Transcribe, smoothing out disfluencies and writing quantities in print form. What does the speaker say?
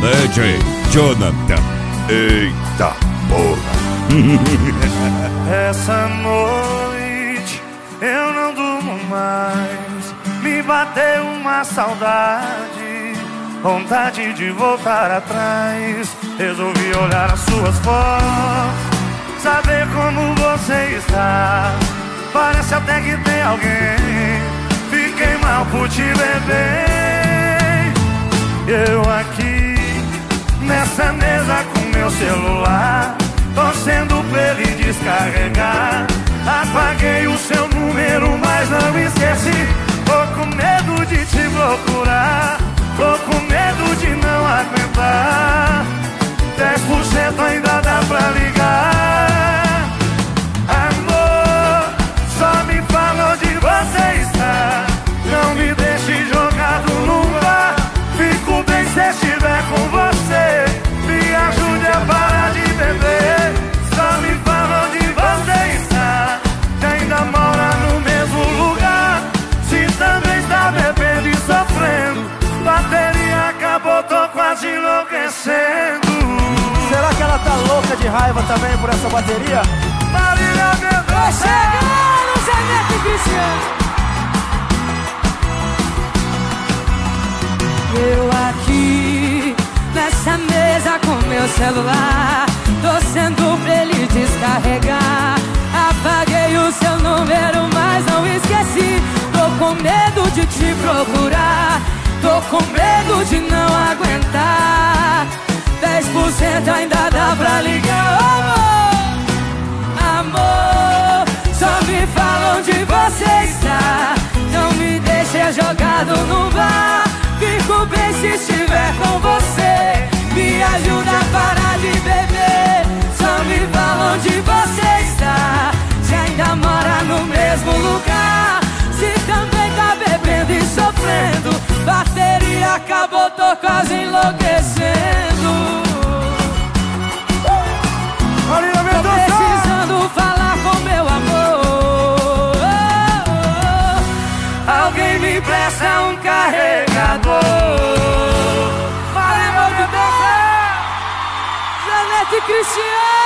DJ Jonathan. Eita porra. Essa noite eu não durmo mais. Me bateu uma saudade, vontade de voltar atrás. Resolvi olhar as suas fotos, saber como você está. Parece até que tem alguém. Fiquei mal por te beber. Eu aqui nessa mesa com meu celular, torcendo pra ele descarregar. Apaguei o seu número, mas não esqueci. Tô com medo de te procurar, tô com medo de não aguentar. 10% ainda dá pra ligar. Amor, só me fala onde você está. Não me deixe jogado no bar. Fico bem se estiver com você. Me ajude a parar de beber. Só me fala onde você está. Se ainda mora no mesmo lugar. Se também está bebendo e sofrendo. Bateria acabou, tô quase enlouquecendo. Será que ela tá louca de raiva também por essa bateria? Marília Vai Mendonça. chegando, Zé Neto e Cristiano. Eu aqui nessa mesa com meu celular, torcendo pra ele descarregar. Apaguei o seu número, mas não esqueci. Tô com medo de te procurar, tô com medo de não aguentar. 10% ainda dá pra ligar. Amor, amor, só me fala onde você está. Não me deixe jogado no bar. Fico bem se estiver com você. Me ajuda a parar de beber. Só me fala onde você está. Se ainda mora no mesmo lugar. Se também tá bebendo e sofrendo. Bateria acabou, tô quase enlouquecendo. Tô precisando falar com meu amor. Alguém me presta um carregador. Para, amor de Deus! Zé Neto e Cristiano!